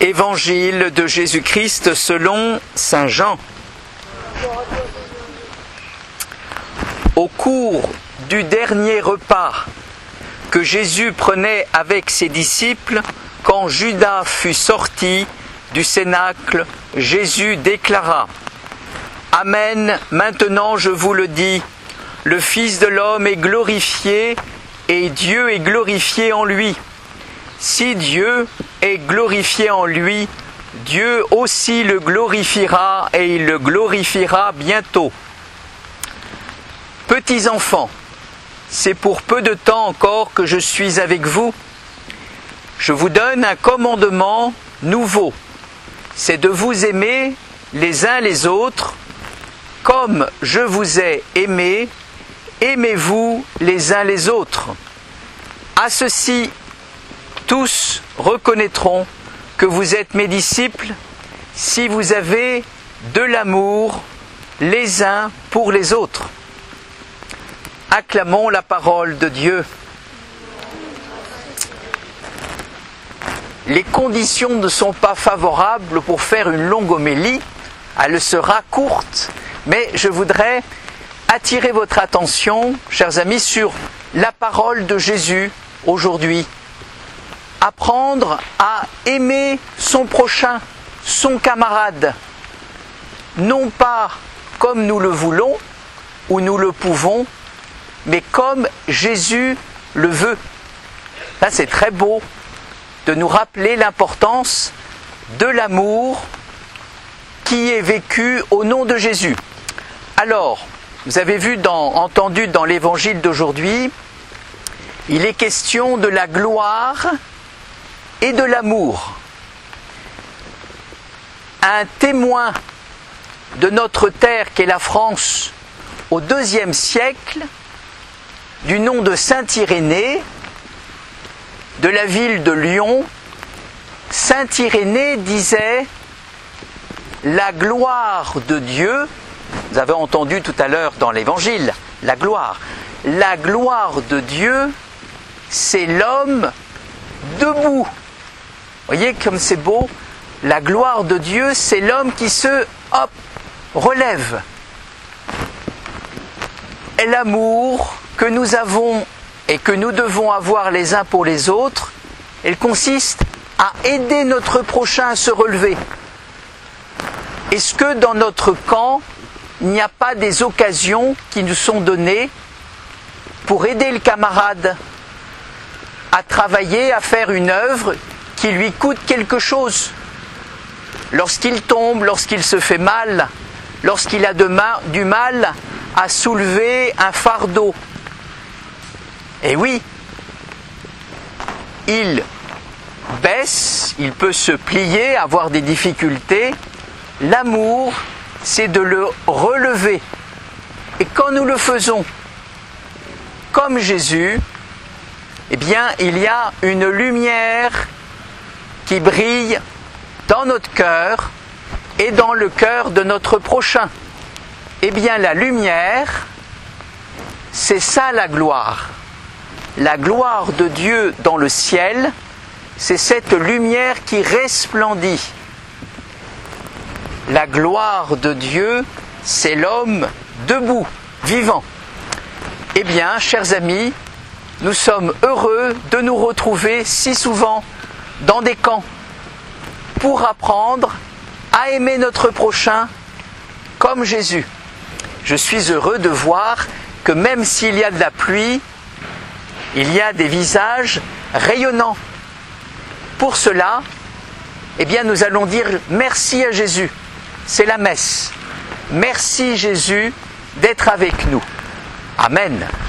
Évangile de Jésus-Christ selon saint Jean. Au cours du dernier repas que Jésus prenait avec ses disciples, quand Judas fut sorti du cénacle, Jésus déclara : Amen, maintenant je vous le dis, le Fils de l'homme est glorifié et Dieu est glorifié en lui. Si Dieu est glorifié en lui, Dieu aussi le glorifiera et il le glorifiera bientôt. Petits enfants, c'est pour peu de temps encore que je suis avec vous. Je vous donne un commandement nouveau, c'est de vous aimer les uns les autres. Comme je vous ai aimés, aimez-vous les uns les autres. À ceci, tous reconnaîtront que vous êtes mes disciples si vous avez de l'amour les uns pour les autres. Acclamons la parole de Dieu. Les conditions ne sont pas favorables pour faire une longue homélie, elle sera courte, mais je voudrais attirer votre attention, chers amis, sur la parole de Jésus aujourd'hui. Apprendre à aimer son prochain, son camarade, non pas comme nous le voulons ou nous le pouvons, mais comme Jésus le veut. Là, c'est très beau de nous rappeler l'importance de l'amour qui est vécu au nom de Jésus. Alors, vous avez entendu dans l'évangile d'aujourd'hui, il est question de la gloire et de l'amour. Un témoin de notre terre qu'est la France au IIe siècle, du nom de saint Irénée, de la ville de Lyon, saint Irénée disait : la gloire de Dieu, vous avez entendu tout à l'heure dans l'évangile, la gloire de Dieu, c'est l'homme debout. Voyez comme c'est beau, la gloire de Dieu, c'est l'homme qui se relève. Et l'amour que nous avons et que nous devons avoir les uns pour les autres, elle consiste à aider notre prochain à se relever. Est-ce que dans notre camp, il n'y a pas des occasions qui nous sont données pour aider le camarade à travailler, à faire une œuvre qui lui coûte quelque chose? Lorsqu'il tombe, lorsqu'il se fait mal, lorsqu'il a du mal à soulever un fardeau. Et oui, il baisse, il peut se plier, avoir des difficultés. L'amour, c'est de le relever. Et quand nous le faisons comme Jésus, eh bien, il y a une lumière qui brille dans notre cœur et dans le cœur de notre prochain. Eh bien, la lumière, c'est ça la gloire. La gloire de Dieu dans le ciel, c'est cette lumière qui resplendit. La gloire de Dieu, c'est l'homme debout, vivant. Eh bien, chers amis, nous sommes heureux de nous retrouver si souvent dans des camps pour apprendre à aimer notre prochain comme Jésus. Je suis heureux de voir que même s'il y a de la pluie, il y a des visages rayonnants. Pour cela, eh bien, nous allons dire merci à Jésus. C'est la messe. Merci Jésus d'être avec nous. Amen.